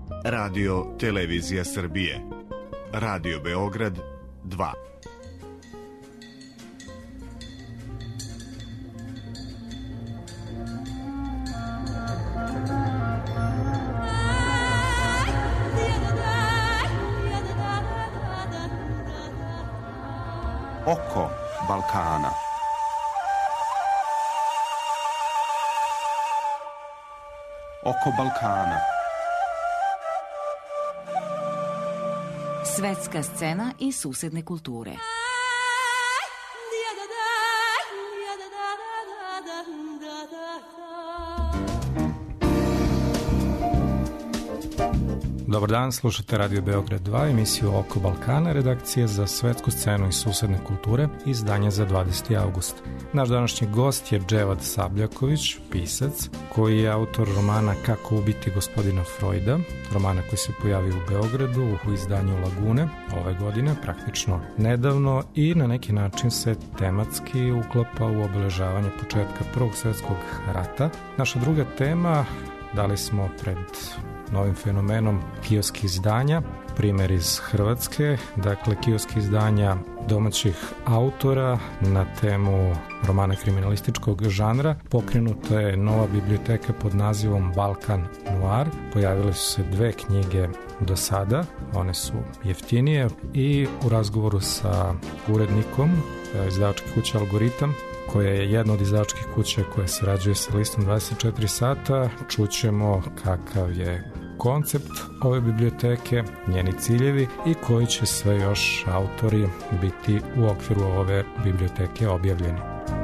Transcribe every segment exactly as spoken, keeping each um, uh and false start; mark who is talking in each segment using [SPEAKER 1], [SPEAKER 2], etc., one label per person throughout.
[SPEAKER 1] Radio Televizija Srbije. Radio Beograd dva.
[SPEAKER 2] Oko Balkana. Oko Balkana.
[SPEAKER 3] Svetska scena i susedne kulture.
[SPEAKER 4] Dobar dan, slušate Radio Beograd dva, emisiju Oko Balkana, redakcije za svetsku scenu i susedne kulture, izdanje za dvadeseti avgust. Naš današnji gost je Dževad Sabljaković, pisac, koji je autor romana Kako ubiti gospodina Frojda, romana koji se pojavio u Beogradu u izdanju Lagune ove godine, praktično nedavno, i na neki način se tematski uklapa u obeležavanje početka Prvog svetskog rata. Naša druga tema, dali smo pred novim fenomenom kiosk izdanja, primjer iz Hrvatske, dakle kiosk izdanja domaćih autora na temu romana kriminalističkog žanra. Pokrenuta je nova biblioteka pod nazivom Balkan Noir. Pojavile su se dve knjige do sada, one su jeftinije, i u razgovoru sa urednikom izdavačke kuće Algoritam, koja je jedna od izdavačkih kuća koja sarađuje sa listom dvadeset četiri sata, čućemo kakav je koncept ove biblioteke, njeni ciljevi i koji će sve još autori biti u okviru ove biblioteke objavljeni.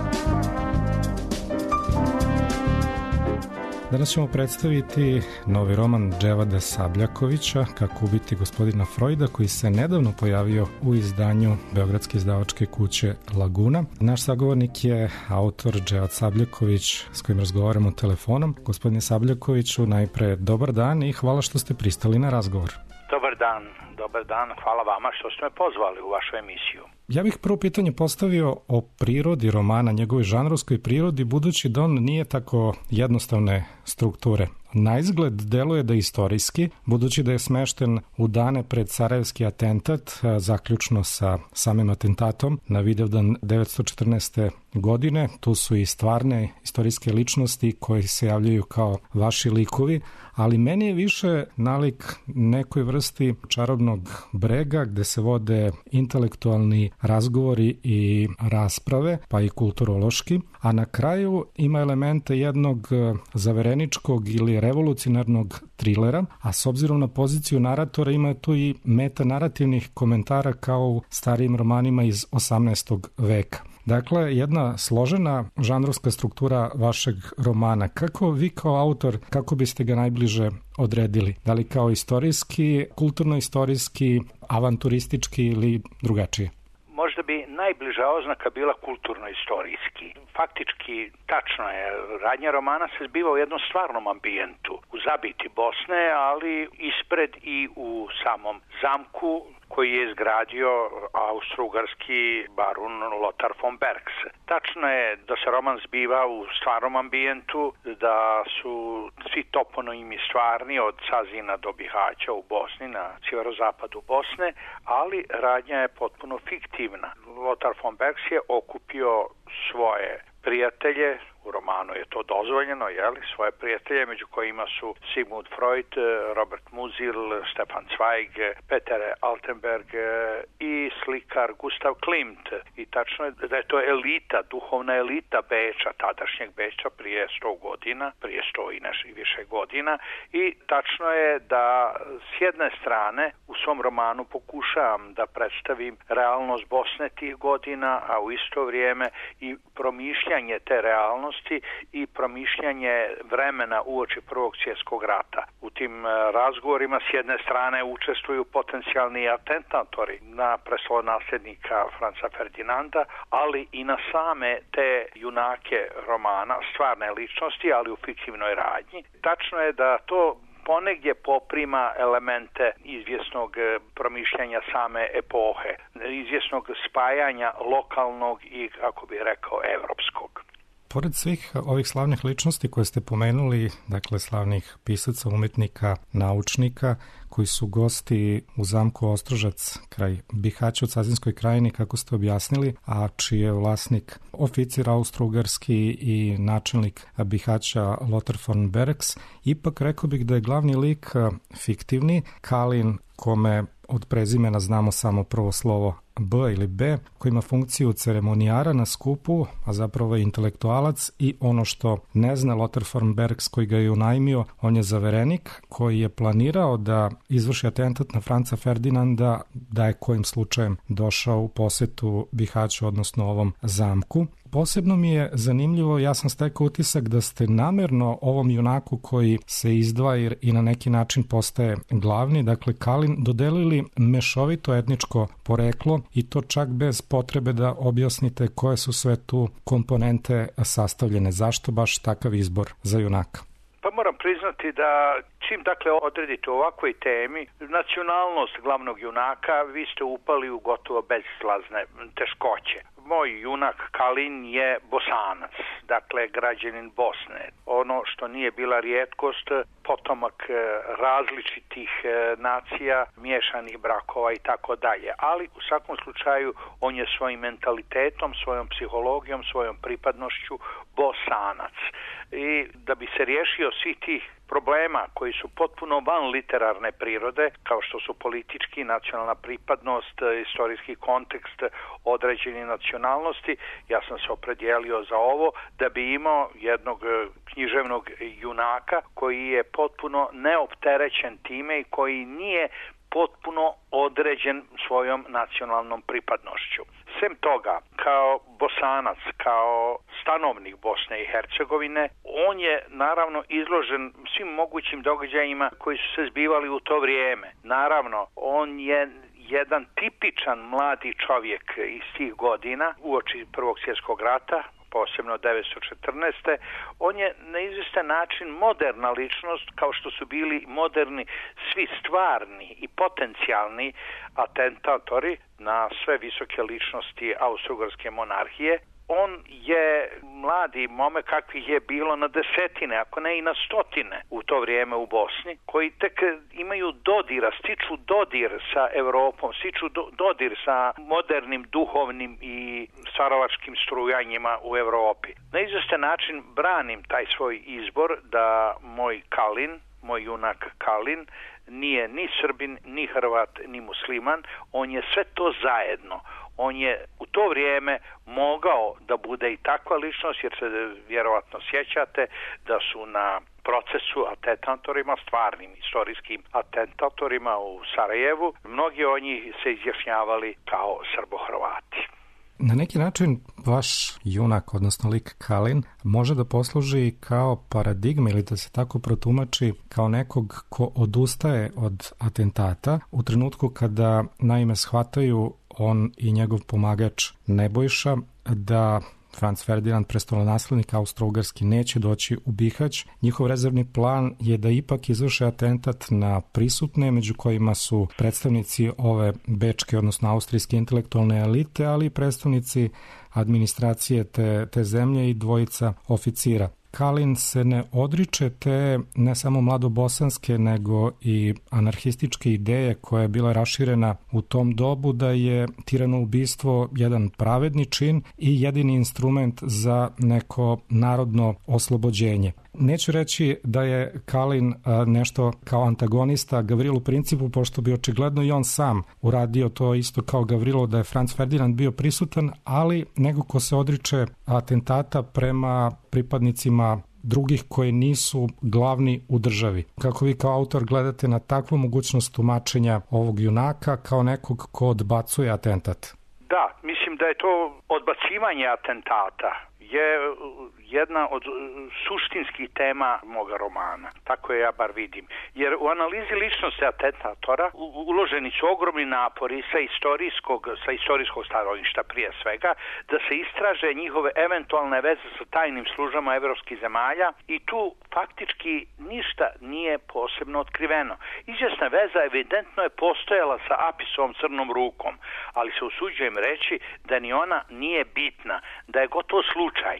[SPEAKER 4] Danas ćemo predstaviti novi roman Dževada Sabljakovića, Kako ubiti gospodina Frojda, koji se nedavno pojavio u izdanju beogradske izdavačke kuće Laguna. Naš sagovornik je autor Dževad Sabljaković, s kojim razgovaramo telefonom. Gospodine Sabljakoviću, najpre dobar dan i hvala što ste pristali na razgovor.
[SPEAKER 5] Dobar dan, dobar dan, hvala vama što ste me pozvali u vašu emisiju.
[SPEAKER 4] Ja bih prvo pitanje postavio o prirodi romana, njegovoj žanrovskoj prirodi, budući da on nije tako jednostavne strukture. Na izgled deluje da je istorijski, budući da je smešten u dane pred sarajevski atentat, zaključno sa samim atentatom na Vidovdan devetsto četrnaeste. godine. Tu su i stvarne istorijske ličnosti koji se javljaju kao vaši likovi, ali meni je više nalik nekoj vrsti čarobnog brega gde se vode intelektualni razgovori i rasprave, pa i kulturološki, a na kraju ima elemente jednog zavereničkog ili revolucionarnog trilera, a s obzirom na poziciju naratora ima tu i metanarativnih komentara kao u starijim romanima iz osamnaestog veka. Dakle, jedna složena žanrovska struktura vašeg romana. Kako vi kao autor, kako biste ga najbliže odredili? Da li kao istorijski, kulturno-istorijski, avanturistički ili drugačije?
[SPEAKER 5] Možda bi najbliža oznaka bila kulturno-istorijski. Faktički, tačno je, radnja romana se zbiva u jednom stvarnom ambijentu, u zabiti Bosne, ali ispred i u samom zamku koji je izgradio austro-ugarski barun Lothar von Bergs. Tačno je da se roman zbiva u stvarnom ambijentu, da su svi toponimi stvarni od Sazina do Bihaća u Bosni, na sjeverozapadu Bosne, ali radnja je potpuno fiktivna. Lothar von Bergs je okupio svoje prijatelje, u romanu je to dozvoljeno, jeli, svoje prijatelje, među kojima su Sigmund Freud, Robert Musil, Stefan Zweig, Peter Altenberg i slikar Gustav Klimt. I tačno je da je to elita, duhovna elita Beča, tadašnjeg Beča prije sto godina, prije sto i nešto i više godina. I tačno je da s jedne strane u svom romanu pokušavam da predstavim realnost Bosne tih godina, a u isto vrijeme i promišljanje te realnosti i promišljanje vremena uoči Prvog svjetskog rata. U tim razgovorima s jedne strane učestvuju potencijalni atentatori na prestolonasljednika Franca Ferdinanda, ali i na same te junake romana, stvarne ličnosti, ali u fiktivnoj radnji. Tačno je da to ponegdje poprima elemente izvjesnog promišljanja same epohe, izvjesnog spajanja lokalnog i, kako bih rekao, evropskog.
[SPEAKER 4] Pored svih ovih slavnih ličnosti koje ste pomenuli, dakle slavnih pisaca, umetnika, naučnika, koji su gosti u zamku Ostrožac kraj Bihaća u Cazinskoj krajini, kako ste objasnili, a čiji je vlasnik oficir austro-ugarski i načelnik Bihaća Lothar von Bereks, ipak rekao bih da je glavni lik fiktivni, Kalin, kome od prezimena znamo samo prvo slovo B ili B, koji ima funkciju ceremonijara na skupu, a zapravo je intelektualac, i ono što ne zna Lothar von Bereks koji ga je unajmio, on je zaverenik koji je planirao da izvrši atentat na Franca Ferdinanda da je kojim slučajem došao u posetu Bihaću, odnosno ovom zamku. Posebno mi je zanimljivo, ja sam stekao utisak da ste namerno ovom junaku koji se izdvaja i na neki način postaje glavni, dakle Kalin, dodelili mešovito etničko poreklo i to čak bez potrebe da objasnite koje su sve tu komponente sastavljene. Zašto baš takav izbor za junaka?
[SPEAKER 5] Pa moram priznati da čim dakle odredite u ovakvoj temi nacionalnost glavnog junaka, vi ste upali u gotovo bezizlazne teškoće. Moj junak Kalin je Bosanac, dakle građanin Bosne. Ono što nije bila rijetkost, potomak različitih nacija, miješanih brakova i tako dalje. Ali u svakom slučaju on je svojim mentalitetom, svojom psihologijom, svojom pripadnošću Bosanac. I da bi se riješio svih tih problema koji su potpuno van literarne prirode, kao što su politički, nacionalna pripadnost, istorijski kontekst, određeni nacionalnosti, ja sam se opredijelio za ovo da bi imao jednog književnog junaka koji je potpuno neopterećen time i koji nije potpuno određen svojom nacionalnom pripadnošću. Sem toga, kao Bosanac, kao stanovnik Bosne i Hercegovine, on je naravno izložen svim mogućim događajima koji su se zbivali u to vrijeme. Naravno, on je jedan tipičan mladi čovjek iz tih godina, uoči Prvog svjetskog rata, posebno devetsto četrnaeste. On je na izvjestan način moderna ličnost, kao što su bili moderni svi stvarni i potencijalni atentatori na sve visoke ličnosti austro-ugarske monarhije. On je mladi momak kakvih je bilo na desetine, ako ne i na stotine u to vrijeme u Bosni, koji tek imaju dodira, stiču dodir sa Europom, stiču do, dodir sa modernim duhovnim i stvaralačkim strujanjima u Europi. Na izvjestan način branim taj svoj izbor da moj Kalin, moj junak Kalin, nije ni Srbin, ni Hrvat, ni musliman, on je sve to zajedno. On je u to vrijeme mogao da bude i takva ličnost, jer se vjerovatno sjećate da su na procesu atentatorima, stvarnim istorijskim atentatorima u Sarajevu, mnogi od njih se izjašnjavali kao Srbo-Hrvati.
[SPEAKER 4] Na neki način vaš junak, odnosno lik Kalin, može da posluži kao paradigma ili da se tako protumači kao nekog ko odustaje od atentata u trenutku kada naime shvataju on i njegov pomagač Nebojša da Franc Ferdinand, prestolonaslednik austro-ugarski, neće doći u Bihać. Njihov rezervni plan je da ipak izvrše atentat na prisutne, među kojima su predstavnici ove bečke, odnosno austrijske intelektualne elite, ali i predstavnici administracije te, te zemlje i dvojica oficira. Kalin se ne odriče te ne samo mladobosanske, nego i anarhističke ideje koja je bila raširena u tom dobu da je tiranoubistvo jedan pravedni čin i jedini instrument za neko narodno oslobođenje. Neću reći da je Kalin nešto kao antagonista Gavrilu Principu, pošto bi očigledno i on sam uradio to isto kao Gavrilo da je Franc Ferdinand bio prisutan, ali nego ko se odriče atentata prema pripadnicima drugih koji nisu glavni u državi. Kako vi kao autor gledate na takvu mogućnost tumačenja ovog junaka kao nekog ko odbacuje atentat?
[SPEAKER 5] Da, mislim da je to odbacivanje atentata je jedna od suštinskih tema moga romana. Tako je ja bar vidim. Jer u analizi ličnosti atentatora uloženi su ogromni napori sa istorijskog, sa istorijskog stanovišta prije svega, da se istraže njihove eventualne veze sa tajnim službama evropskih zemalja i tu faktički ništa nije posebno otkriveno. Izvjesna veza evidentno je postojala sa Apisovom crnom rukom, ali se usuđujem reći da ni ona nije bitna, da je gotovo slučajna.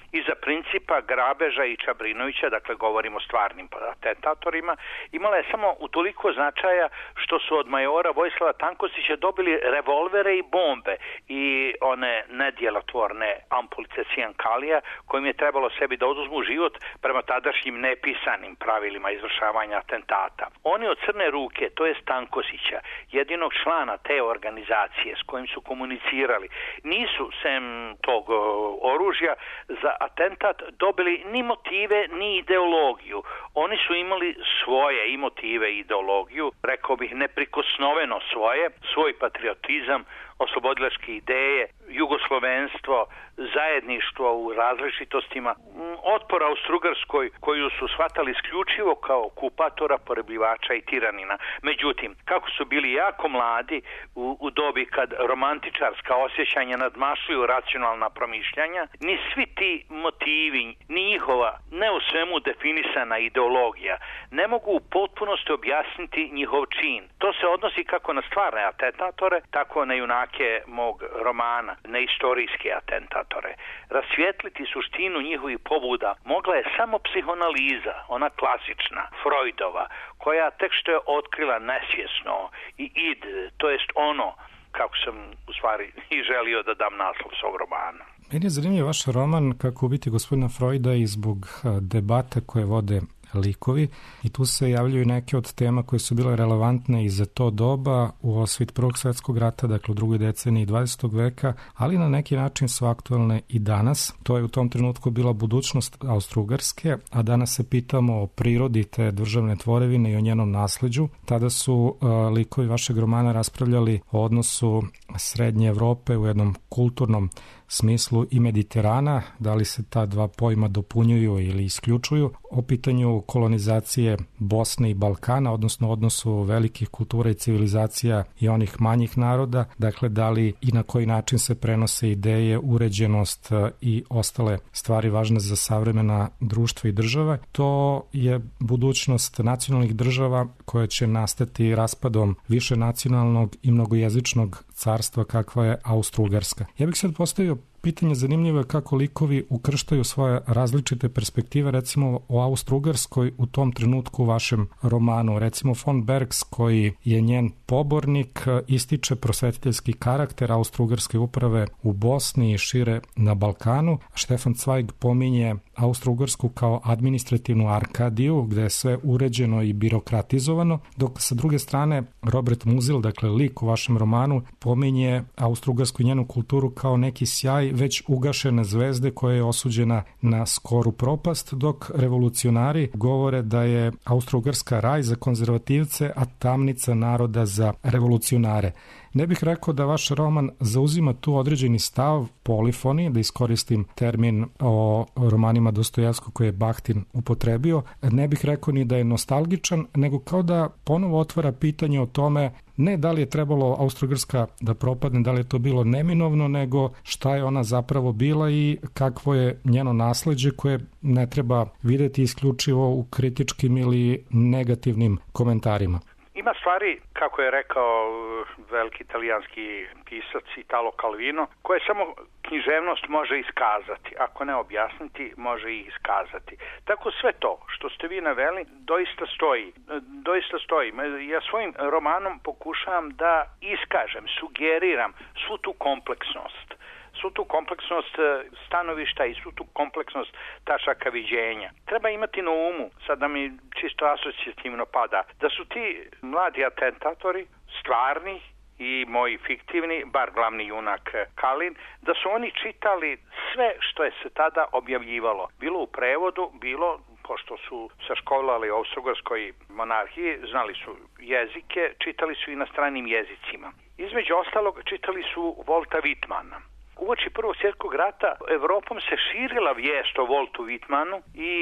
[SPEAKER 5] iza principa Grabeža i Čabrinovića, dakle govorimo o stvarnim atentatorima, imala je samo utoliko značaja što su od majora Vojislava Tankosića dobili revolvere i bombe i one nedjelotvorne ampulice cijankalija kojim je trebalo sebi da oduzmu život prema tadašnjim nepisanim pravilima izvršavanja atentata. Oni od Crne ruke, to je Tankosića, jedinog člana te organizacije s kojim su komunicirali, nisu sem tog oružja za atentat dobili ni motive ni ideologiju. Oni su imali svoje i motive i ideologiju, rekao bih neprikosnoveno svoje, svoj patriotizam, oslobodilačke ideje, jugoslovenstvo, zajedništvo u različitostima, otpora Austrougarskoj koju su shvatali isključivo kao okupatora, porebljivača i tiranina. Međutim, kako su bili jako mladi u, u dobi kad romantičarska osjećanja nadmašuju racionalna promišljanja, ni svi ti motivi, ni njihova ne u svemu definisana ideologija ne mogu u potpunosti objasniti njihov čin. To se odnosi kako na stvarne atentatore, tako na junake mog romana, na istorijske atentatore. Rasvijetliti suštinu njihovih pobuda mogla je samo psihoanaliza, ona klasična, Freudova, koja tek što je otkrila nesvjesno i id, to jest ono, kako sam u stvari i želio da dam naslov svog romana.
[SPEAKER 4] Meni je zanimljiv vaš roman kako ubiti gospodina Freuda i zbog debata koje vode likovi i tu se javljaju neke od tema koje su bile relevantne i za to doba u osvit Prvog svjetskog rata, dakle u drugoj deceniji dvadesetog veka, ali na neki način su aktualne i danas. To je u tom trenutku bila budućnost Austrougarske, a danas se pitamo o prirodi te državne tvorevine i o njenom nasleđu. Tada su uh, likovi vašeg romana raspravljali o odnosu Srednje Evrope u jednom kulturnom smislu i Mediterana, da li se ta dva pojma dopunjuju ili isključuju, o pitanju kolonizacije Bosne i Balkana, odnosno odnosu velikih kultura i civilizacija i onih manjih naroda, dakle da li i na koji način se prenose ideje, uređenost i ostale stvari važne za savremena društva i države. To je budućnost nacionalnih država koja će nastati raspadom više nacionalnog i mnogojezičnog carstva kakva je Austrougarska. Ja bih sad postavio pitanje zanimljivo je kako likovi ukrštaju svoje različite perspektive, recimo o Austrougarskoj u tom trenutku u vašem romanu. Recimo von Bergs, koji je njen pobornik, ističe prosvetiteljski karakter Austrougarske uprave u Bosni i šire na Balkanu. Stefan Zweig pominje Austrougarsku kao administrativnu Arkadiju, gde je sve uređeno i birokratizovano, dok sa druge strane Robert Musil, dakle lik u vašem romanu, pominje Austrougarsku i njenu kulturu kao neki sjaj već ugašene zvezde koja je osuđena na skoru propast, dok revolucionari govore da je Austrougarska raj za konzervativce, a tamnica naroda za revolucionare. Ne bih rekao da vaš roman zauzima tu određeni stav polifoni, da iskoristim termin o romanima Dostojevskog koje je Bahtin upotrebio. Ne bih rekao ni da je nostalgičan, nego kao da ponovo otvara pitanje o tome ne da li je trebalo Austrougarska da propadne, da li je to bilo neminovno, nego šta je ona zapravo bila i kakvo je njeno nasleđe koje ne treba videti isključivo u kritičkim ili negativnim komentarima.
[SPEAKER 5] Ima stvari, kako je rekao veliki italijanski pisac Italo Calvino, koje samo književnost može iskazati, ako ne objasniti, može i iskazati. Tako sve to što ste vi naveli doista stoji. Doista stoji. Ja svojim romanom pokušavam da iskažem, sugeriram svu tu kompleksnost. Svu tu kompleksnost stanovišta i svu tu kompleksnost tačaka viđenja. Treba imati na umu, sad da mi čisto asocijativno pada, da su ti mladi atentatori stvarni i moji fiktivni, bar glavni junak Kalin, da su oni čitali sve što je se tada objavljivalo. Bilo u prevodu, bilo pošto su se školovali u Austrougarskoj monarhiji, znali su jezike, čitali su i na stranim jezicima. Između ostalog čitali su Volta Whitmana. Uoči Prvog svjetskog rata Evropom se širila vijest o Voltu Whitmanu i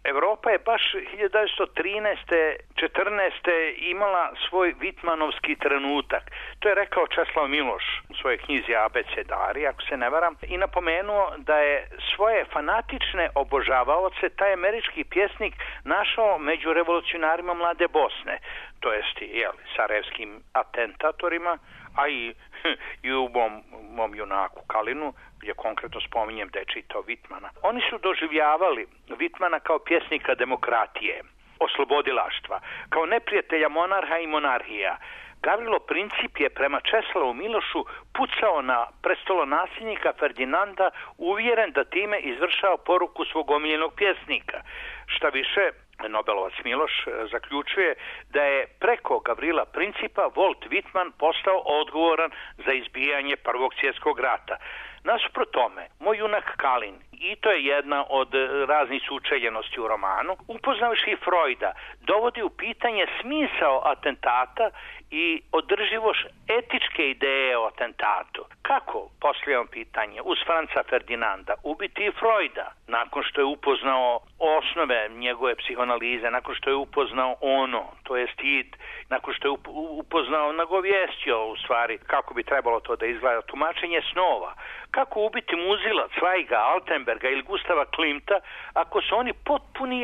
[SPEAKER 5] Evropa je baš hiljadu devetsto trinaeste četrnaeste imala svoj vitmanovski trenutak. To je rekao Česlav Miloš u svojoj knjizi Abecedari, ako se ne varam, i napomenuo da je svoje fanatične obožavaoce taj američki pjesnik našao među revolucionarima Mlade Bosne, to jest jel, sarajevskim atentatorima, a i, i u mom, mom junaku Kalinu, gdje konkretno spominjem da je čitao Vitmana. Oni su doživljavali Vitmana kao pjesnika demokratije, oslobodilaštva, kao neprijatelja monarha i monarhija. Gavrilo Princip je prema Česlavu Milošu pucao na prestolonasljednika Ferdinanda, uvjeren da time izvršava poruku svog omiljenog pjesnika. Šta više, Nobelovac Miloš zaključuje da je preko Gavrila Principa Walt Whitman postao odgovoran za izbijanje Prvog svjetskog rata. Nasuprot tome, moj junak Kalin, i to je jedna od raznih sučeljenosti u romanu, upoznavši Freuda, dovodi u pitanje smisao atentata i održivost etičke ideje o atentatu. Kako, postavljam pitanje, uz Franca Ferdinanda ubiti i Freuda, nakon što je upoznao osnove njegove psihoanalize, nakon što je upoznao ono, to je stid, nakon što je upoznao, nagovijestio u stvari kako bi trebalo to da izgleda, tumačenje snova, kako ubiti Muzila, Cvajga, Altenberga ili Gustava Klimta, ako su oni potpuni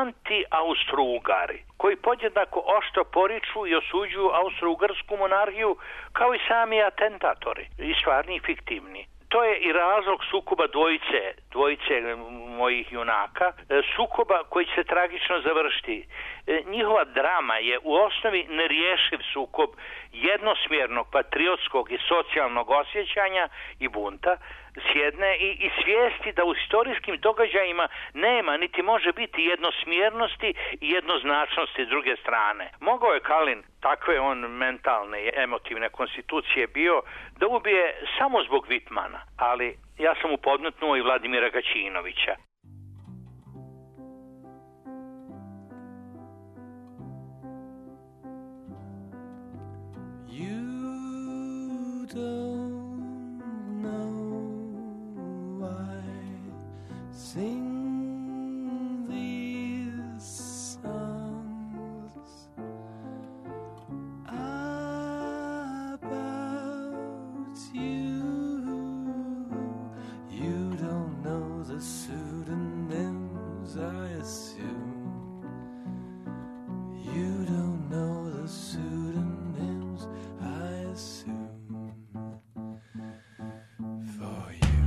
[SPEAKER 5] anti-Austro-Ugari, koji podjednako oštro poriču i osuđuju Austro-Ugarsku monarhiju, kao i sami atentatori, i stvarni i fiktivni. To je i razlog sukoba dvojice, dvojice mojih junaka, sukoba koji će se tragično završiti. Njihova drama je u osnovi nerješiv sukob jednosmjernog patriotskog i socijalnog osjećanja i bunta s jedne i, i svijesti da u istorijskim događajima nema niti može biti jednosmjernosti i jednoznačnosti s druge strane. Mogao je Kalin, takve on mentalne i emotivne konstitucije bio, da ubije samo zbog Whitmana, ali ja sam upodmetnuo i Vladimira Gaćinovića.
[SPEAKER 6] You don't know why sing these songs about you. You don't know the pseudonyms, I assume. You don't know the pseudonyms, I assume, for you.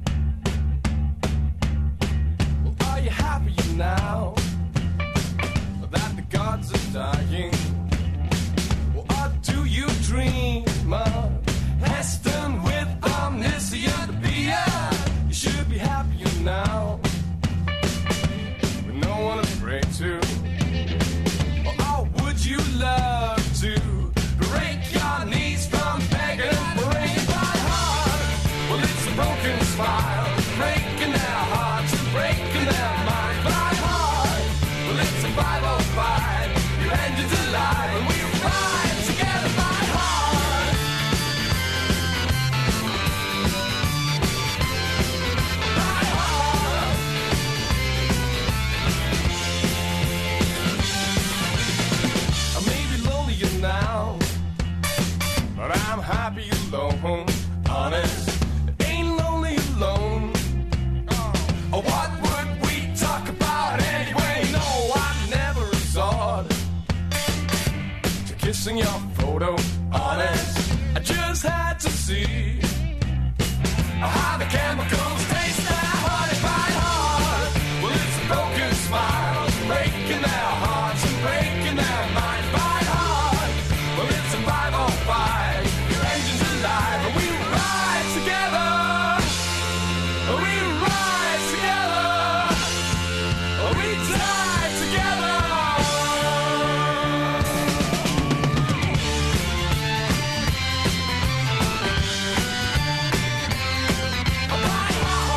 [SPEAKER 6] Well, are you happy now that the gods are dying? Well, or do you dream of Heston with omniscient being? You should be happier now, with no one to pray to. Or would you love to break your knees from begging and praying by heart? Well, it's a broken smile, breaking their hearts and breaking their minds by heart. Well, it's a five oh five, your engine's alive, and we ride together by heart. By heart. I may be lonelier now, but I'm happy alone, honest. Ain't lonely alone. Oh, what would we talk about anyway? No, I never resort to kissing your photo, honest. I just had to see how the chemicals taste that honey by heart. Well, it's a broken smile, breaking their hearts and breaking their minds by heart. Well, it's a five oh five, your engine's alive, and we ride together. We ride together. We die together. By heart.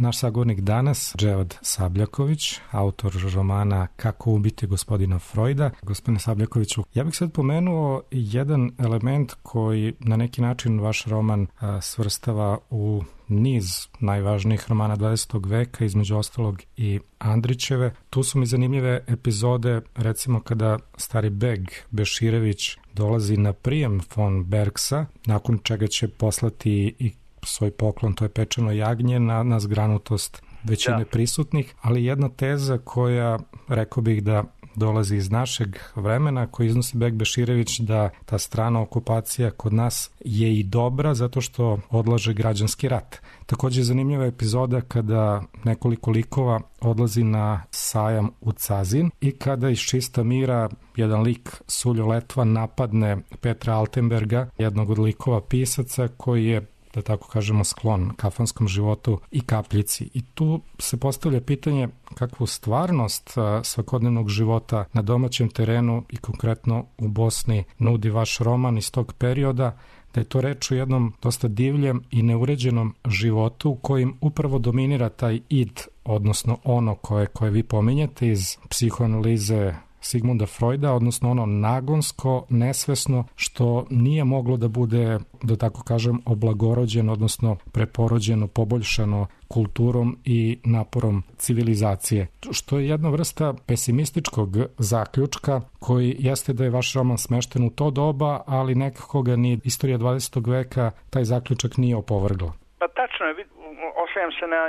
[SPEAKER 4] naš sagovornik danas, Dževad Sabljaković, autor romana Kako ubiti gospodina Freuda. Gospodine Sabljakoviću, ja bih sad pomenuo jedan element koji na neki način vaš roman a, svrstava u niz najvažnijih romana dvadesetog veka, između ostalog i Andrićeve. Tu su mi zanimljive epizode, recimo kada stari beg Beširević dolazi na prijem von Bergsa, nakon čega će poslati i svoj poklon, to je pečeno jagnje, na, na zgranutost većine da. prisutnih, ali jedna teza koja, rekao bih da dolazi iz našeg vremena, koji iznosi beg Beširević, da ta strana okupacija kod nas je i dobra zato što odlaže građanski rat. Takođe je zanimljiva epizoda kada nekoliko likova odlazi na sajam u Cazin i kada iz čista mira jedan lik Suljo Letva napadne Petra Altenberga, jednog od likova pisaca koji je, da tako kažemo, sklon kafanskom životu i kapljici. I tu se postavlja pitanje kakvu stvarnost svakodnevnog života na domaćem terenu i konkretno u Bosni nudi vaš roman iz tog perioda, da je to reč o jednom dosta divljem i neuređenom životu u kojim upravo dominira taj id, odnosno ono koje, koje vi pominjete iz psihoanalize Sigmunda Freuda, odnosno ono nagonsko, nesvesno, što nije moglo da bude, da tako kažem, oblagorođeno, odnosno preporođeno, poboljšano kulturom i naporom civilizacije. Što je jedna vrsta pesimističkog zaključka koji jeste da je vaš roman smešten u to doba, ali nekako ga ni istorija dvadesetog veka taj zaključak nije opovrgla.
[SPEAKER 5] Pa tačno je, oslanjam se na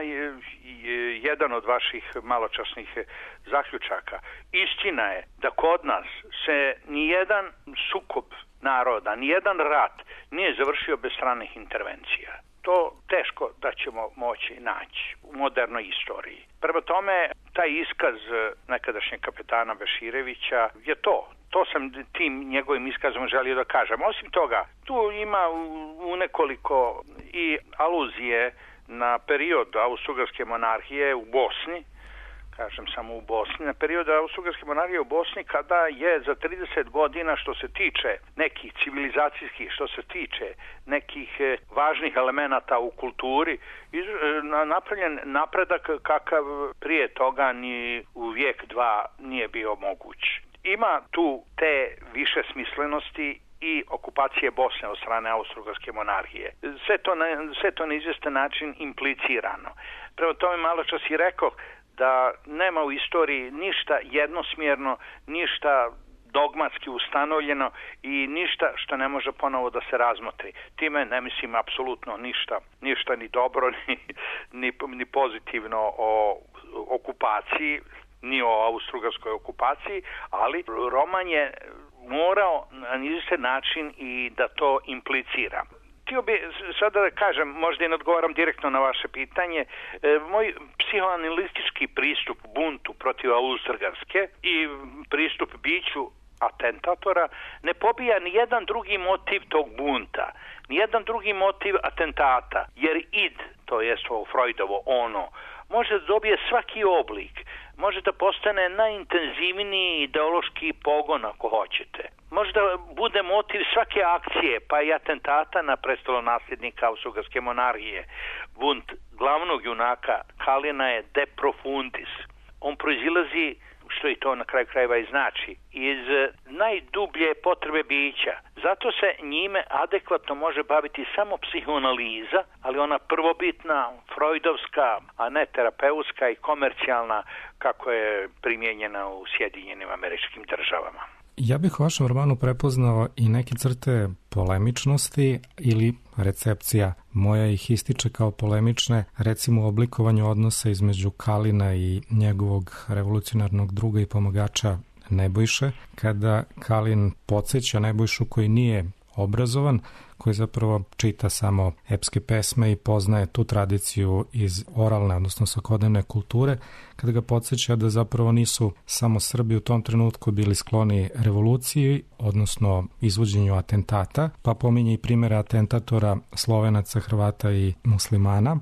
[SPEAKER 5] jedan od vaših maločasnih zaključaka. Istina je da kod nas se nijedan sukob naroda, nijedan rat nije završio bez stranih intervencija. To teško da ćemo moći naći u modernoj istoriji. Prvo tome, taj iskaz nekadašnjeg kapetana Beširevića je to. To sam tim njegovim iskazom želio da kažem. Osim toga, tu ima u nekoliko i aluzije na period Austro-Ugarske monarhije u Bosni, kažem samo u Bosni, na period Austro-Ugarske monarhije u Bosni, kada je za trideset godina, što se tiče nekih civilizacijskih, što se tiče nekih važnih elemenata u kulturi, napravljen napredak kakav prije toga ni u vijek dva nije bio moguć. Ima tu te više smislenosti i okupacije Bosne od strane Austro-Ugarske monarhije. Sve to na, sve to na izvjestan način implicirano. Prema tome malo čas i rekao da nema u istoriji ništa jednosmjerno, ništa dogmatski ustanovljeno i ništa što ne može ponovo da se razmotri. Time ne mislim apsolutno ništa, ništa ni dobro, ni, ni, ni pozitivno o okupaciji, ni o austro-ugarskoj okupaciji, ali roman je morao na izvjestan način i da to implicira. Htio bi sada da kažem, možda i ne odgovaram direktno na vaše pitanje, e, moj psihoanalistički pristup buntu protiv Austro-Ugarske i pristup biću atentatora ne pobija ni jedan drugi motiv tog bunta, ni jedan drugi motiv atentata, jer id, to jest ovo Freudovo ono, može da dobije svaki oblik, može da postane najintenzivniji ideološki pogon ako hoćete. Može da bude motiv svake akcije, pa i atentata na prestolonasljednika Austro-Ugarske monarhije. Bunt glavnog junaka Kalina je de profundis. On proizilazi, što i to na kraju krajeva i znači, iz najdublje potrebe bića. Zato se njime adekvatno može baviti samo psihoanaliza, ali ona prvobitna, freudovska, a ne terapeutska i komercijalna, kako je primijenjena u Sjedinjenim Američkim Državama.
[SPEAKER 4] Ja bih u vašem romanu prepoznao i neke crte polemičnosti ili recepcija moja ih ističe kao polemične, recimo u oblikovanju odnosa između Kalina i njegovog revolucionarnog druga i pomagača Nebojše, kada Kalin podsjeća Nebojšu koji nije obrazovan, koji zapravo čita samo epske pesme i poznaje tu tradiciju iz oralne, odnosno svakodnevne kulture, kada ga podsjeća da zapravo nisu samo Srbi u tom trenutku bili skloni revoluciji, odnosno izvođenju atentata, pa pominje i primjere atentatora Slovenaca, Hrvata i muslimana.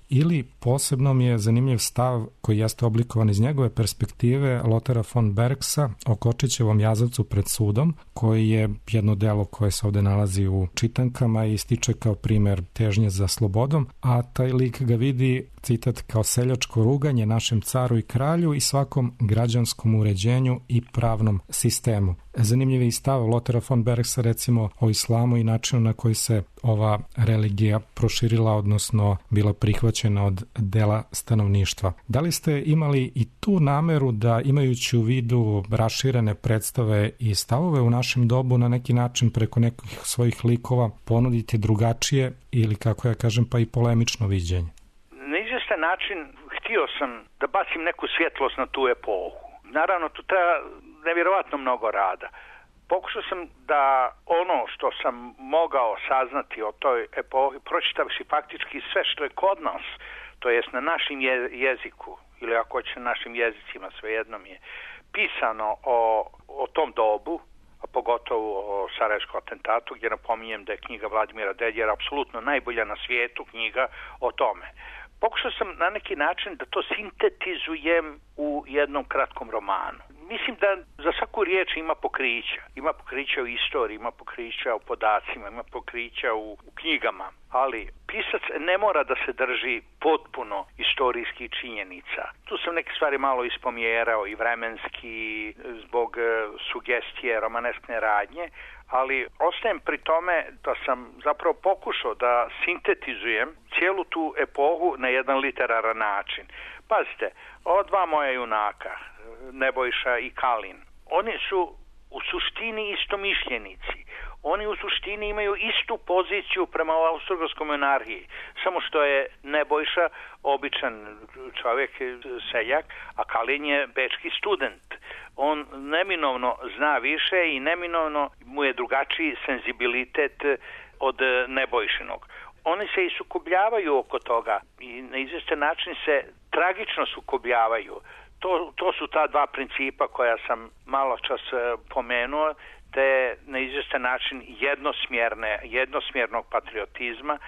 [SPEAKER 4] ili posebno mi je zanimljiv stav koji jeste oblikovan iz njegove perspektive Lothara von Bergsa o Kočićevom jazavcu pred sudom, koji je jedno delo koje se ovde nalazi u čitankama i ističe kao primer težnje za slobodom, a taj lik ga vidi, citat, kao seljačko ruganje našem caru i kralju i svakom građanskom uređenju i pravnom sistemu. Zanimljiv je i stav Lothara von Bergsa recimo o islamu i načinu na koji se ova religija proširila, odnosno bila prihvaćena od dela stanovništva. Da li ste imali i tu nameru da, imajući u vidu raširene predstave i stavove u našem dobu, na neki način preko nekih svojih likova ponudite drugačije ili, kako ja kažem, pa i polemično viđenje?
[SPEAKER 5] Na izvestan način htio sam da bacim neku svjetlost na tu epohu. Naravno, tu treba nevjerovatno mnogo rada. Pokušao sam da ono što sam mogao saznati o toj epohi, pročitavši faktički sve što je kod nas, to jest na našem jeziku, ili ako hoće na našim jezicima, svejedno mi je, pisano o, o tom dobu, a pogotovo o Sarajevskom atentatu, gdje napominjem da je knjiga Vladimira Dedjera apsolutno najbolja na svijetu knjiga o tome. Pokušao sam na neki način da to sintetizujem u jednom kratkom romanu. Mislim da za svaku riječ ima pokrića. Ima pokrića u istoriji, ima pokrića u podacima, ima pokrića u, u knjigama. Ali pisac ne mora da se drži potpuno istorijskih činjenica. Tu sam neke stvari malo ispomjerao i vremenski zbog sugestije romaneskne radnje, ali ostajem pri tome da sam zapravo pokušao da sintetizujem cijelu tu epohu na jedan literaran način. Pazite, ova dva moja junaka, Nebojša i Kalin, oni su u suštini istomišljenici. Oni u suštini imaju istu poziciju prema Austro-Ugarskoj monarhiji, samo što je Nebojša običan čovjek, seljak, a Kalin je bečki student. On neminovno zna više i neminovno mu je drugačiji senzibilitet od Nebojšinog. Oni se i sukobljavaju oko toga i na izvjestan način se tragično sukobljavaju. To, to su ta dva principa koja sam malo čas pomenuo, te na izvjestan način jednosmjerne, jednosmjernog patriotizma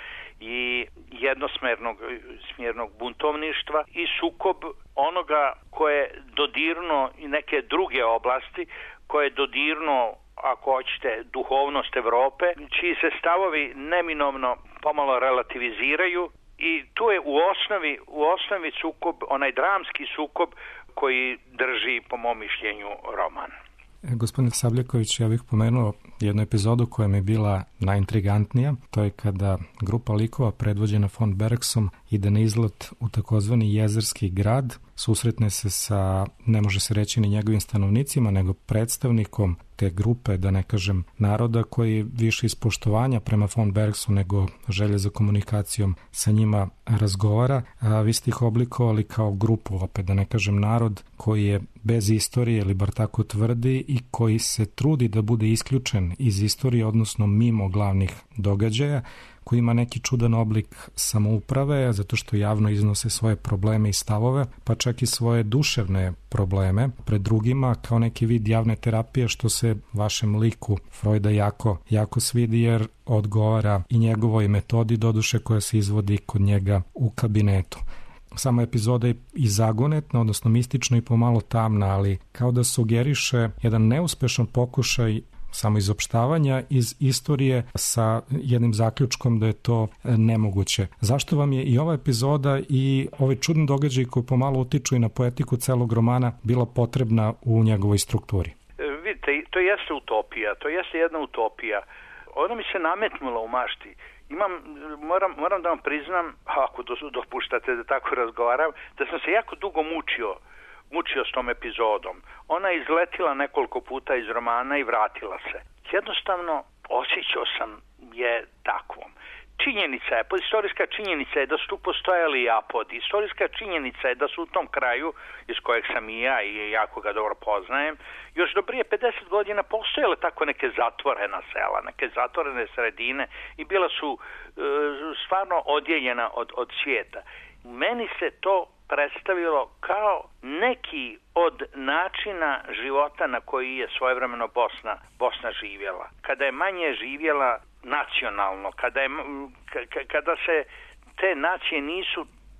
[SPEAKER 5] i jednosmjernog smjernog buntovništva i sukob onoga koje dodirno i neke druge oblasti, koje dodirno, ako hoćete, duhovnost Evrope, čiji se stavovi neminovno pomalo relativiziraju i tu je u osnovi, u osnovi sukob, onaj dramski sukob koji drži, po mom mišljenju, roman.
[SPEAKER 4] Gospodine Sabljaković, ja bih pomenuo jednu epizodu koja mi je bila najintrigantnija. To je kada grupa likova predvođena von Bergsom ide na izlet u takozvani jezerski grad, susretne se sa, ne može se reći ni njegovim stanovnicima, nego predstavnikom te grupe, da ne kažem naroda, koji više iz poštovanja prema von Bergsu nego želje za komunikacijom sa njima razgovara. A vi ste ih oblikovali kao grupu, opet da ne kažem narod, koji je bez istorije, ili bar tako tvrdi, i koji se trudi da bude isključen iz istorije, odnosno mimo glavnih događaja, koji ima neki čudan oblik samouprave, zato što javno iznose svoje probleme i stavove, pa čak i svoje duševne probleme pred drugima, kao neki vid javne terapije, što se vašem liku Freuda jako, jako svidi, jer odgovara i njegovoj metodi, doduše, koja se izvodi kod njega u kabinetu. Sama epizoda je i zagonetna, odnosno mistična i pomalo tamna, ali kao da sugeriše jedan neuspešan pokušaj samoizopštavanja iz istorije sa jednim zaključkom da je to nemoguće. Zašto vam je i ova epizoda i ovaj čudni događaj koji pomalo utiču i na poetiku celog romana bila potrebna u njegovoj strukturi?
[SPEAKER 5] Vidite, to jeste utopija, to jeste jedna utopija. Ono mi se nametnulo u mašti. Imam, moram, moram da vam priznam, ako dopuštate da tako razgovaram, da sam se jako dugo mučio mučio s tom epizodom. Ona je izletila nekoliko puta iz romana i vratila se. Jednostavno, osjećao sam je takvom. Činjenica je, istorijska činjenica je da su tu postojali i apodi. Istorijska činjenica je da su u tom kraju, iz kojeg sam i ja i jako ga dobro poznajem, još do prije pedeset godina postojale tako neke zatvorena sela, neke zatvorene sredine i bila su e, stvarno odjeljena od, od svijeta. Meni se to predstavilo kao neki od načina života na koji je svojevremeno Bosna, Bosna živjela. Kada je manje živjela nacionalno, kada, je, kada se te nacije nisu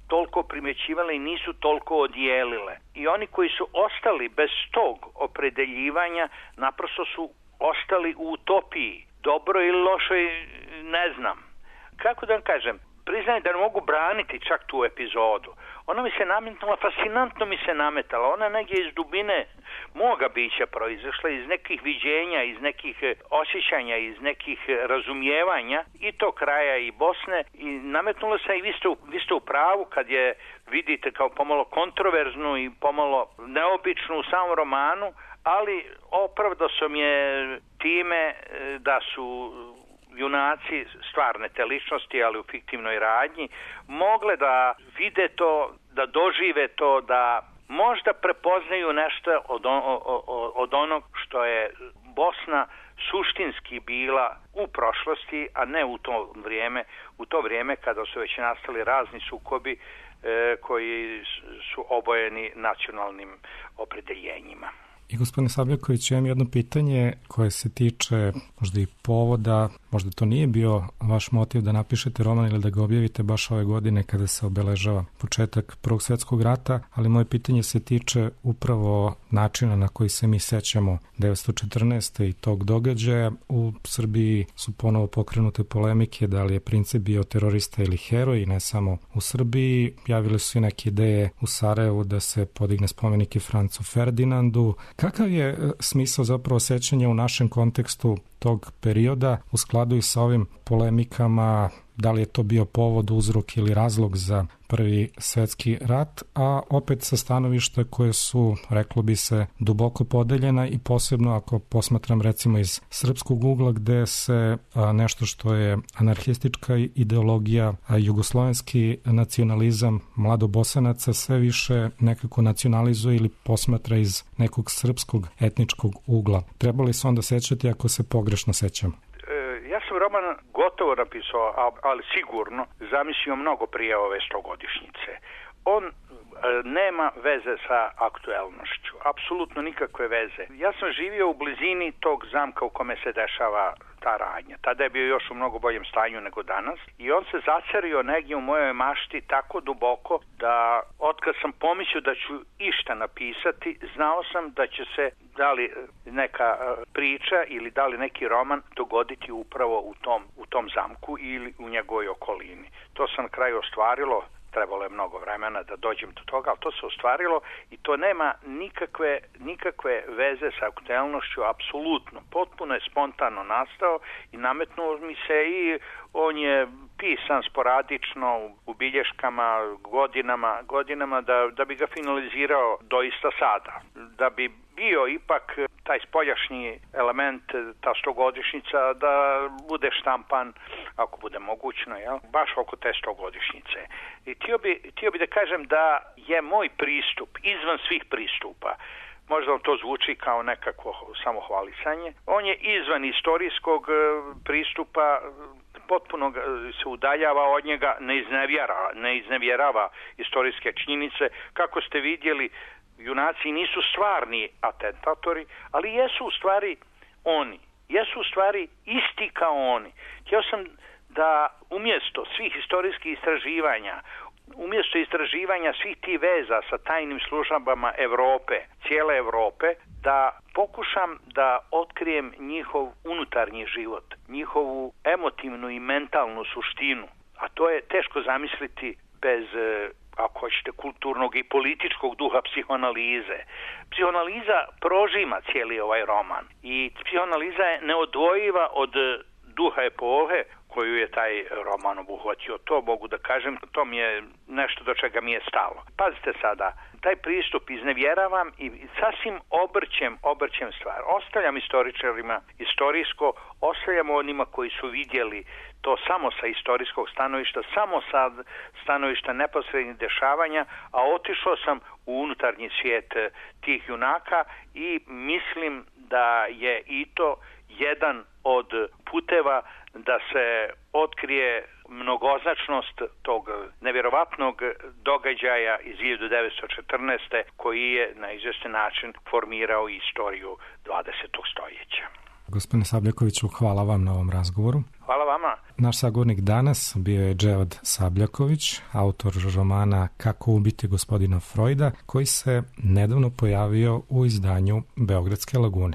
[SPEAKER 5] toliko primećivale i nisu toliko odijelile. I oni koji su ostali bez tog opredeljivanja naprosto su ostali u utopiji. Dobro ili lošo, ne znam. Kako da vam kažem, priznajem da ne mogu braniti čak tu epizodu. Ona mi se nametnula, fascinantno mi se nametala. Ona negdje iz dubine moga bića proizašla, iz nekih viđenja, iz nekih osjećanja, iz nekih razumijevanja i to kraja i Bosne. I nametnula se i vi ste, u, vi ste u pravu kad je vidite kao pomalo kontroverznu i pomalo neobičnu u samom romanu, ali opravdao sam je time da su junaci stvarne te ličnosti, ali u fiktivnoj radnji, mogle da vide to, da dožive to, da možda prepoznaju nešto od, on, od onog što je Bosna suštinski bila u prošlosti, a ne u to vrijeme, u to vrijeme kada su već nastali razni sukobi e, koji su obojeni nacionalnim opredeljenjima.
[SPEAKER 4] I gospodine Sabljaković, imam jedno pitanje koje se tiče možda i povoda, možda to nije bio vaš motiv da napišete roman ili da ga objavite baš ove godine kada se obeležava početak Prvog svjetskog rata, ali moje pitanje se tiče upravo načina na koji se mi sećamo devetsto četrnaeste. i tog događaja. U Srbiji su ponovo pokrenute polemike da li je Princip bio terorista ili heroj, ne samo u Srbiji. Javile su i neke ideje u Sarajevu da se podigne spomenike Francu Ferdinandu. Kakav je smisao zapravo sećanja u našem kontekstu tog perioda u skladu i sa ovim polemikama, da li je to bio povod, uzrok ili razlog za Prvi svjetski rat, a opet sa stanovišta koje su, reklo bi se, duboko podeljena i posebno ako posmatram recimo iz srpskog ugla gde se a, nešto što je anarhistička ideologija, a jugoslovenski nacionalizam mladobosanaca sve više nekako nacionalizuje ili posmatra iz nekog srpskog etničkog ugla. Trebali se onda sećati ako se pogrešno sećamo?
[SPEAKER 5] Ja sam roman gotovo napisao, ali sigurno zamislio mnogo prije ove stogodišnjice. On e, nema veze sa aktuelnošću, apsolutno nikakve veze. Ja sam živio u blizini tog zamka u kome se dešava ta radnja. Tada je bio još u mnogo boljem stanju nego danas i on se zacario negdje u mojoj mašti tako duboko da otkad sam pomislio da ću išta napisati, znao sam da će se da li neka priča ili da li neki roman dogoditi upravo u tom, u tom zamku ili u njegovoj okolini. To sam na kraju ostvarilo. Trebalo je mnogo vremena da dođem do toga, ali to se ostvarilo i to nema nikakve, nikakve veze sa aktuelnošću, apsolutno. Potpuno je spontano nastao i nametnuo mi se i on je pisan sporadično u bilješkama godinama, godinama da, da bi ga finalizirao doista sada. Da bi bio ipak taj spoljašnji element, ta stogodišnjica, da bude štampan, ako bude mogućno, jel? Baš oko te stogodišnjice. I htio bi, htio bi da kažem da je moj pristup izvan svih pristupa. Možda vam to zvuči kao nekako samohvalisanje. On je izvan istorijskog pristupa, potpuno se udaljava od njega, ne iznevjerava, ne iznevjerava istorijske činjenice. Kako ste vidjeli, junaci nisu stvarni atentatori, ali jesu u stvari oni. Jesu u stvari isti kao oni. Htio sam da umjesto svih istorijskih istraživanja, umjesto istraživanja svih tih veza sa tajnim službama Evrope, cijele Evrope, da pokušam da otkrijem njihov unutarnji život, njihovu emotivnu i mentalnu suštinu. A to je teško zamisliti bez, ako hoćete, kulturnog i političkog duha psihoanalize. Psihoanaliza prožima cijeli ovaj roman i psihoanaliza je neodvojiva od duha epohe koju je taj roman obuhvatio. To mogu da kažem, to mi je nešto do čega mi je stalo. Pazite sada, taj pristup iznevjeravam i sasvim obrćem, obrćem stvar. Ostavljam istoričarima istorijsko, ostavljam onima koji su vidjeli to samo sa istorijskog stanovišta, samo sa stanovišta neposrednih dešavanja, a otišao sam u unutarnji svijet tih junaka i mislim da je i to jedan od puteva da se otkrije mnogoznačnost tog nevjerovatnog događaja iz hiljadu devetsto četrnaeste koji je na izvjestan način formirao istoriju dvadesetog stoljeća.
[SPEAKER 4] Gospodine Sabljakoviću, hvala vam na ovom razgovoru.
[SPEAKER 5] Hvala vama.
[SPEAKER 4] Naš sagovornik danas bio je Dževad Sabljaković, autor romana Kako ubiti gospodina Frojda, koji se nedavno pojavio u izdanju Beogradske lagune.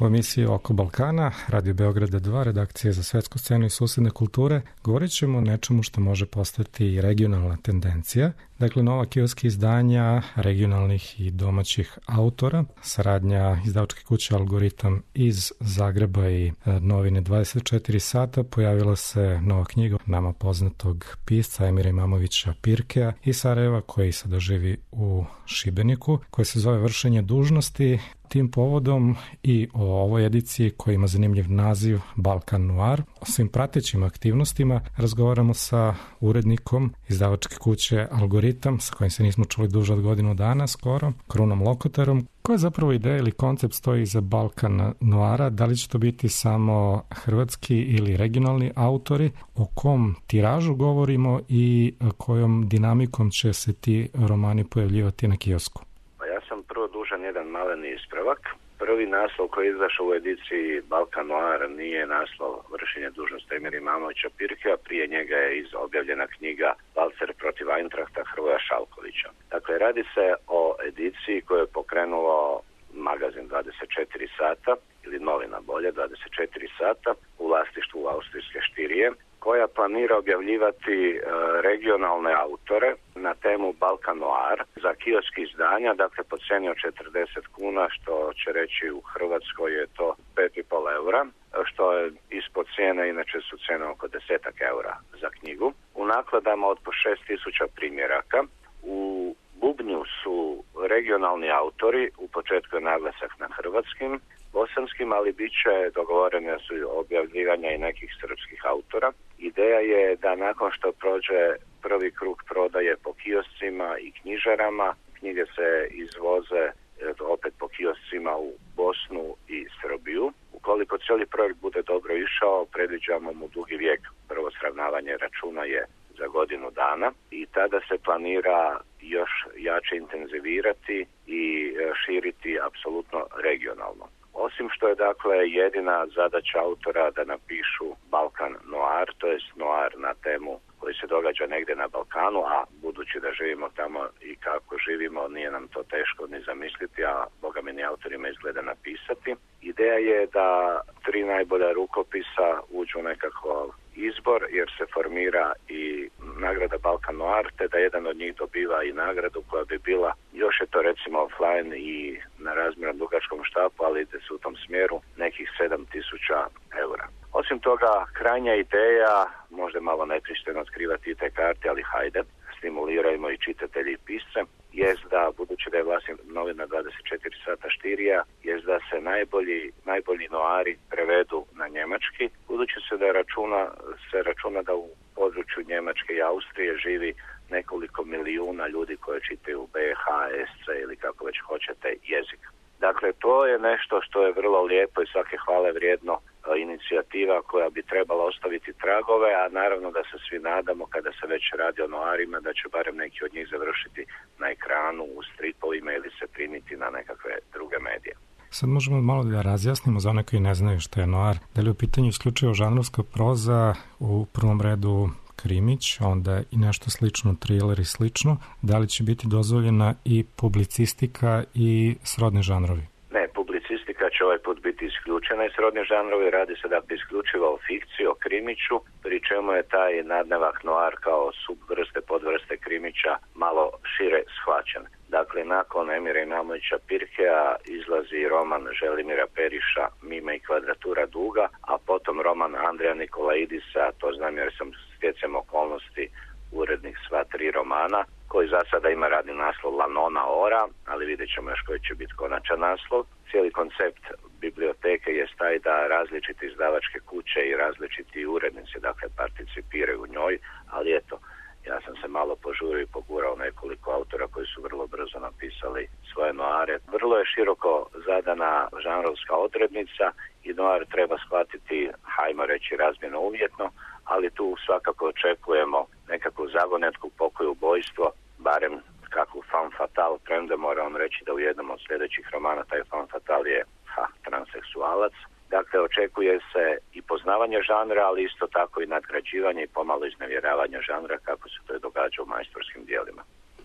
[SPEAKER 4] U emisiji Oko Balkana, Radio Beograda dva, redakcija za svetsku scenu i susedne kulture, govorit ćemo o nečemu što može postati i regionalna tendencija, dakle nova kioska izdanja regionalnih i domaćih autora, saradnja izdavačke kuće Algoritam iz Zagreba i novine dvadeset četiri sata, pojavila se nova knjiga nama poznatog pisca Emira Imamovića Pirkea iz Sarajeva, koji sada živi u Šibeniku, koja se zove Vršenje dužnosti. Tim povodom i o ovoj ediciji koja ima zanimljiv naziv Balkan Noir, o svim pratećim aktivnostima razgovaramo sa urednikom izdavačke kuće Algoritam, sa kojim se nismo čuli duže od godinu dana skoro, Krunom Lokotarom. Koja je zapravo ideja ili koncept stoji iza Balkan Noira? Da li će to biti samo hrvatski ili regionalni autori? O kom tiražu govorimo i kojom dinamikom će se ti romani pojavljivati na kiosku?
[SPEAKER 7] Prvo dužan jedan maleni ispravak. Prvi naslov koji je izašao u ediciji Balkan Noir nije naslov Vršenje dužnosti Emira Imamovića Pirkea, prije njega je iz objavljena knjiga Valcer protiv Eintrachta Hrvoja Šalkovića. Dakle, radi se o ediciji koju je pokrenulo magazin dvadeset četiri sata, ili novina bolje, dvadeset četiri sata, u vlasništvu austrijske Štirije, koja planira objavljivati e, regionalne autore na temu Balkan Noir za kioski izdanja, dakle po cijeni od četrdeset kuna, što će reći u Hrvatskoj je to pet i pol eura, što je ispod cijene, inače su cijene oko desetak eura za knjigu. U nakladama od po šest tisuća primjeraka. U bubnju su regionalni autori, u početku je naglasak na hrvatskim, bosanskim, ali bit će dogovorene su objavljivanja i nekih srpskih autora. Ideja je da nakon što prođe prvi krug prodaje po kioscima i knjižarama, knjige se izvoze opet po kioscima u Bosnu i Srbiju. Ukoliko cijeli projekt bude dobro išao, predviđamo mu dugi vijek. Prvo sravnavanje računa je za godinu dana i tada se planira još jače intenzivirati i širiti apsolutno regionalno. Osim što je dakle jedina zadaća autora da napišu Balkan Noir, to jest noir na temu koji se događa negdje na Balkanu, a budući da živimo tamo i kako živimo, nije nam to teško ni zamisliti, a boga mi ni autorima izgleda napisati. Ideja je da tri najbolja rukopisa uđu u nekakav izbor, jer se formira i nagrada Balkan Noir, te da jedan od njih dobiva i nagradu koja bi bila, još je to recimo offline i na razmjerno dugačkom štapu, ali ide se u tom smjeru, nekih sedam tisuća eura. Osim toga, krajnja ideja, možda malo nepristojno otkrivati i te karte, ali hajde, stimulirajmo i čitatelji i pisce, jest da, budući da je vlasnik novina dvadeset četiri sata Štirija, jest da se najbolji, najbolji noari prevedu na njemački, budući se da računa, se računa da u području Njemačke i Austrije živi nekoliko milijuna ljudi koji čitaju B H, S C ili kako već hoćete jezik. Dakle, to je nešto što je vrlo lijepo i svake hvale vrijedno inicijativa koja bi trebala ostaviti tragove, a naravno da se svi nadamo kada se već radi o noarima da će barem neki od njih završiti na ekranu, u stripovima ili se primiti na nekakve druge medije.
[SPEAKER 4] Sad možemo malo da razjasnimo za one koji ne znaju što je noir. Da li je u pitanju isključivo žanrovska proza, u prvom redu krimić, onda i nešto slično, thriller i slično. Da li će biti dozvoljena i publicistika i srodni žanrovi?
[SPEAKER 7] Ne, publicistika će ovaj put biti isključena i srodni žanrovi. Radi se dakle isključivo o fikciji, o krimiću, pri čemu je taj nadnevak noir kao subvrste, podvrste krimića malo šire shvaćen. Dakle, nakon Emira Imamovića Pirkea izlazi roman Želimira Periša Mime i kvadratura duga, a potom roman Andreja Nikolaidisa, to znam jer sam stjecajem okolnosti urednik sva tri romana, koji za sada ima radni naslov La Nona Ora, ali vidjet ćemo još koji će biti konačan naslov. Cijeli koncept biblioteke je taj da različite izdavačke kuće i različiti urednici, dakle, participiraju u njoj, ali eto, ja sam se malo požurio i pogurao nekoliko autora koji su vrlo brzo napisali svoje noire. Vrlo je široko zadana žanrovska odrednica i noir treba shvatiti, hajmo reći, razmjerno uvjetno, ali tu svakako očekujemo nekakvu zagonetku, pokoj, ubojstvo, barem kakvu femme fatale, premda moram reći da u jednom od sljedećih romana taj femme fatale je ha, transseksualac. Dakle, očekuje se i poznavanje žanra, ali isto tako i nadgrađivanje i pomalo iznevjeravanje žanra kako se to je događa u majstorskim dijelima.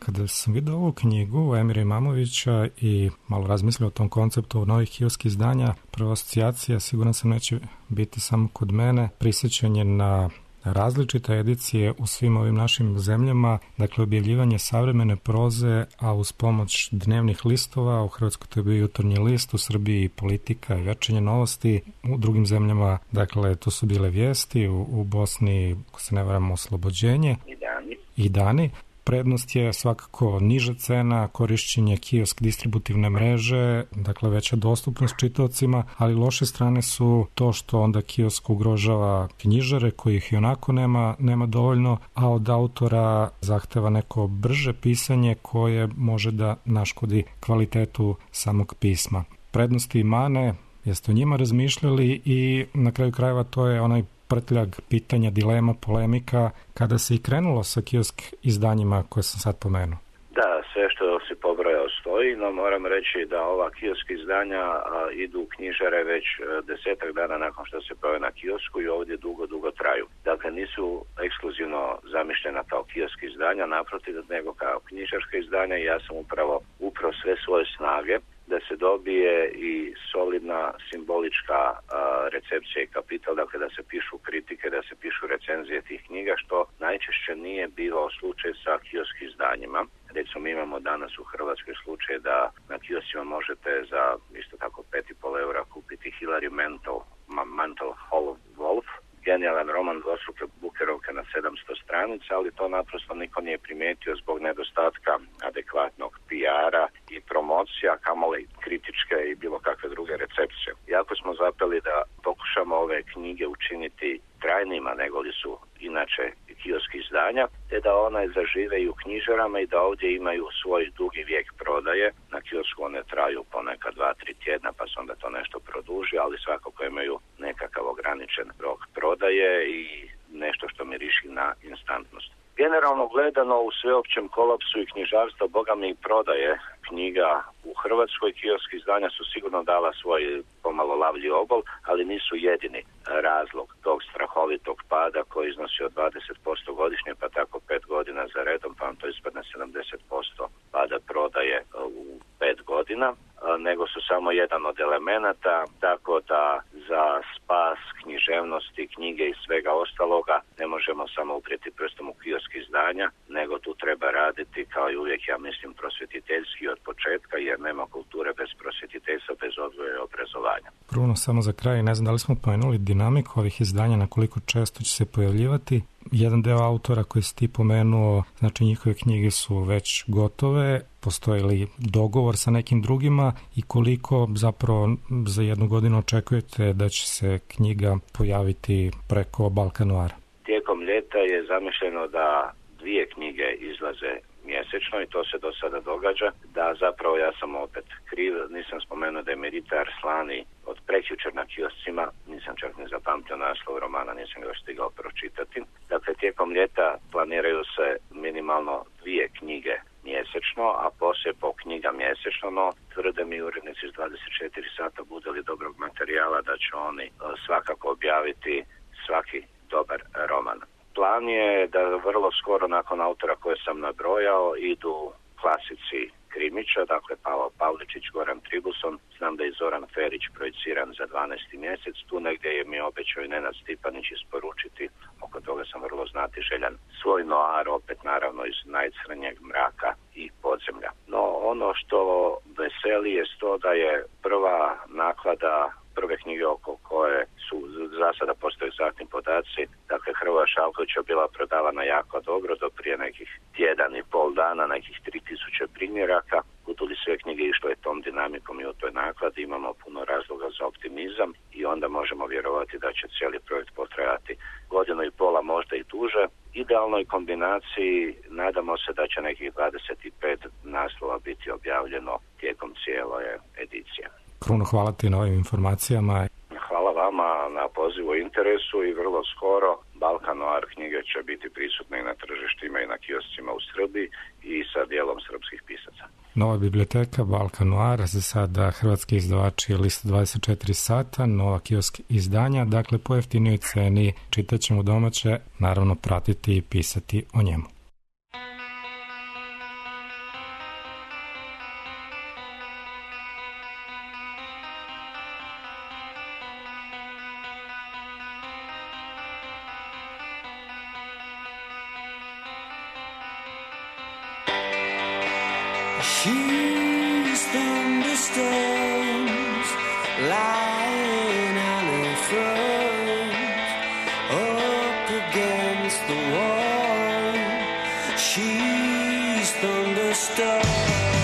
[SPEAKER 4] Kada sam vidio ovu knjigu Emira Imamovića i malo razmislio o tom konceptu novih kioskih izdanja, prva asocijacija, siguran sam neće biti samo kod mene, prisjećanje na različite edicije u svim ovim našim zemljama, dakle objavljivanje savremene proze, a uz pomoć dnevnih listova, u Hrvatskoj to je bio Jutarnji list, u Srbiji Politika i Večernje novosti, u drugim zemljama, dakle to su bile Vijesti, u, u Bosni, ako se ne varam, Oslobođenje
[SPEAKER 7] i dani.
[SPEAKER 4] I dani. Prednost je svakako niža cena, korišćenje kiosk distributivne mreže, dakle veća dostupnost čitaocima, ali loše strane su to što onda kiosk ugrožava knjižare kojih i onako nema, nema dovoljno, a od autora zahteva neko brže pisanje koje može da naškodi kvalitetu samog pisma. Prednosti i mane, jeste o njima razmišljali i na kraju krajeva to je onaj prtljag pitanja, dilema, polemika, kada se i krenulo sa kiosk izdanjima koje sam sad pomenuo.
[SPEAKER 7] Da, sve što si pobrojao stoji, no moram reći da ova kiosk izdanja a, idu u knjižare već a, desetak dana nakon što se pojave na kiosku i ovdje dugo, dugo traju. Dakle, nisu ekskluzivno zamišljena kao kiosk izdanja, naprotiv, nego kao knjižarska izdanja i ja sam upravo upravo sve svoje snage da se dobije i solidna simbolička a, recepcija i kapital, dakle da se pišu kritike, da se pišu recenzije tih knjiga, što najčešće nije bilo slučaj sa kiosk izdanjima. Recimo, mi imamo danas u Hrvatskoj slučaj da na kioscima možete za isto tako pet i pol eura kupiti Hilary Mantel, Mantel Hall of Wolf, genijalan roman dvostruke bukerovke na sedamsto stranica, ali to naprosto niko nije primijetio zbog nedostatka adekvatnog P R-a i promocija, kamoli kritičke i bilo kakve druge recepcije. Jako smo zapeli da pokušamo ove knjige učiniti trajnima nego li su inače kiosk izdanja, te da one zažive i u knjižarama i da ovdje imaju svoj dugi vijek prodaje. Na kiosku one traju ponekad dva, tri tjedna, pa se onda to nešto produži, ali svakako imaju nekakav ograničen rok prodaje i nešto što miriši na instantnost. Generalno gledano, u sveopćem kolapsu i knjižarstva, boga mi i prodaje knjiga u Hrvatskoj, kiosk izdanja su sigurno dala svoj pomalo lavlji obol, ali nisu jedini razlog tog strahovitog pada koji iznosi od dvadeset posto godišnje, pa tako pet godina za redom, pa vam to ispadne sedamdeset posto pada prodaje u pet godina, nego su samo jedan od elemenata, tako da za spas književnosti, knjige i svega ostaloga ne možemo samo uprijeti prstom u kiosk izdanja, nego tu treba raditi, kao i uvijek, ja mislim, prosvjetiteljski od početka, jer nema kulture bez prosvjetiteljstva, bez odgoja i obrazovanja.
[SPEAKER 4] Bruno, samo za kraj, ne znam da li smo pomenuli dinamiku ovih izdanja, na koliko često će se pojavljivati. Jedan deo autora koji si ti pomenuo, znači njihove knjige su već gotove, postoji li dogovor sa nekim drugima i koliko zapravo za jednu godinu očekujete da će se knjiga pojaviti preko Balkanoara?
[SPEAKER 7] Tijekom ljeta je zamišljeno da dvije knjige izlaze mjesečno i to se do sada događa, da zapravo ja sam opet kriv, nisam spomenuo da je Merita Arslani od prekjučer na kioscima, nisam čak ni zapamtio naslov romana, nisam ga još stigao pročitati. Dakle, tijekom ljeta planiraju se minimalno dvije knjige mjesečno, a poslije po knjiga mjesečno, no tvrde mi urednici iz dvadeset četiri sata bude li dobrog materijala da će oni svakako objaviti svaki dobar roman. Plan je da vrlo skoro nakon autora koje sam nabrojao idu klasici krimića, dakle Pavao Pavličić, Goran Tribuson, znam da je Zoran Ferić projiciran za dvanaesti mjesec, tu negdje je mi obećao i Nenad Stipanić isporučiti, oko toga sam vrlo znatiželjan, svoj noir, opet naravno iz najcrnjeg mraka i podzemlja. No ono što veseli je to da je prva naklada prve knjige oko koje su za sada postoje egzaktni podaci. Dakle, Hrvoje Šalkovića bila prodavana jako dobro do prije nekih tjedan i pol dana, nekih tri tisuće primjeraka. Budu li sve knjige išle tom dinamikom i u toj nakladi, imamo puno razloga za optimizam i onda možemo vjerovati da će cijeli projekt potrajati godinu i pola, možda i duže. Idealnoj kombinaciji nadamo se da će nekih dvadeset pet naslova biti objavljeno tijekom cijele edicije.
[SPEAKER 4] Kruno, hvala ti na ovim informacijama.
[SPEAKER 7] Hvala vama na pozivu i interesu i vrlo skoro Balkan Noir knjige će biti prisutne i na tržištima i na kioscima u Srbiji i sa dijelom srpskih pisaca.
[SPEAKER 4] Nova biblioteka Balkan Noir, za sada hrvatski izdavači je lista dvadeset četiri sata, nova kiosk izdanja, dakle po jeftinijoj ceni čitat ćemo domaće, naravno pratiti i pisati o njemu.
[SPEAKER 8] She's thunderstorms lying on her front up against the wall. She's thunderstorms.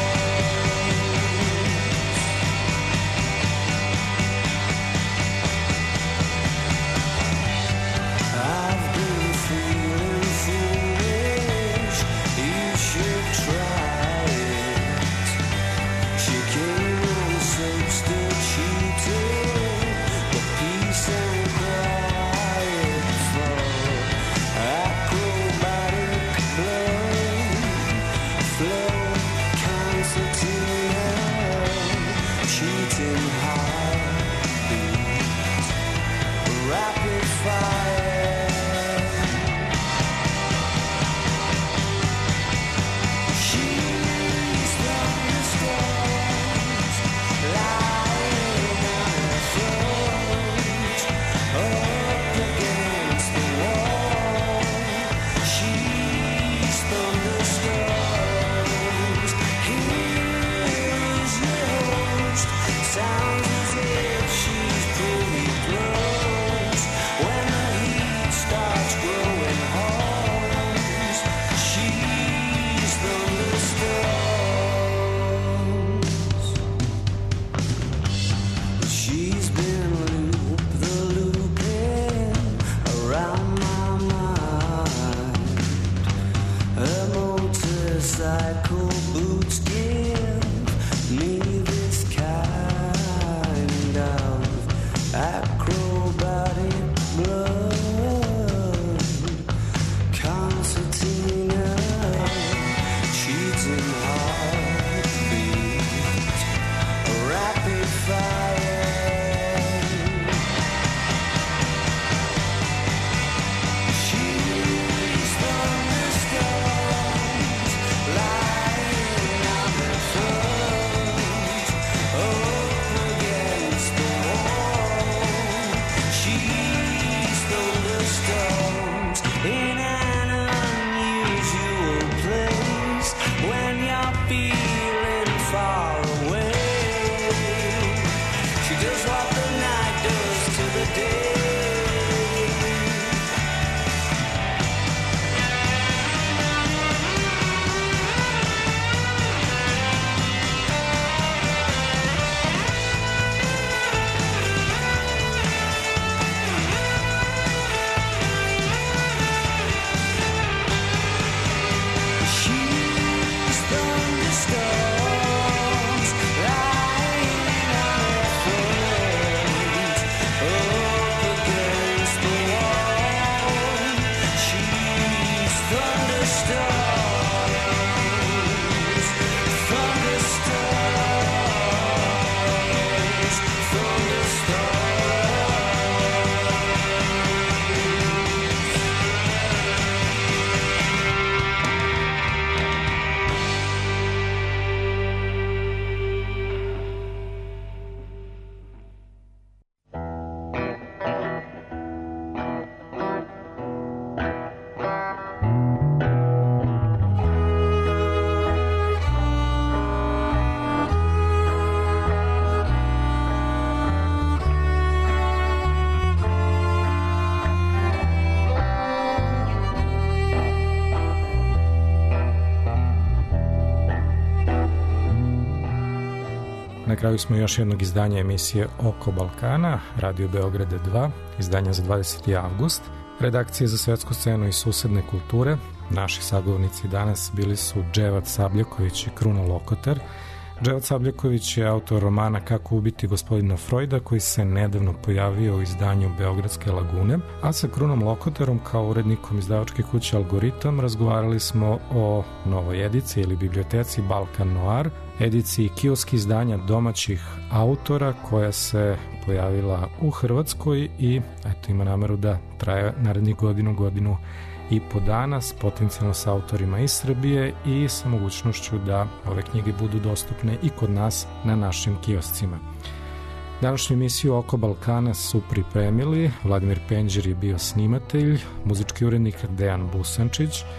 [SPEAKER 4] Na kraju smo još jednog izdanja emisije Oko Balkana, Radio Beograd dva, izdanja za dvadeseti avgust. Redakcije za svetsku scenu i susedne kulture. Naši sagovornici danas bili su Dževad Sabljaković i Kruno Lokotar. Dževad Sabljaković je autor romana Kako ubiti gospodina Frojda, koji se nedavno pojavio u izdanju Beogradske lagune, a sa Krunom Lokotarom kao urednikom izdavačke kuće Algoritam razgovarali smo o novoj ediciji ili biblioteci Balkan Noir, ediciji kioski izdanja domaćih autora koja se pojavila u Hrvatskoj i eto ima nameru da traje narednih godinu, godinu i po dana, s potencijalno sa autorima iz Srbije i sa mogućnošću da ove knjige budu dostupne i kod nas na našim kioscima. Današnju emisiju Oko Balkana su pripremili Vladimir Penđer je bio snimatelj, muzički urednik Dejan Busančić,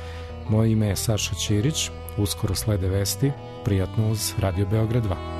[SPEAKER 4] Moje ime je Saša Ćirić, uskoro slede vesti, prijatno uz Radio Beograd dva.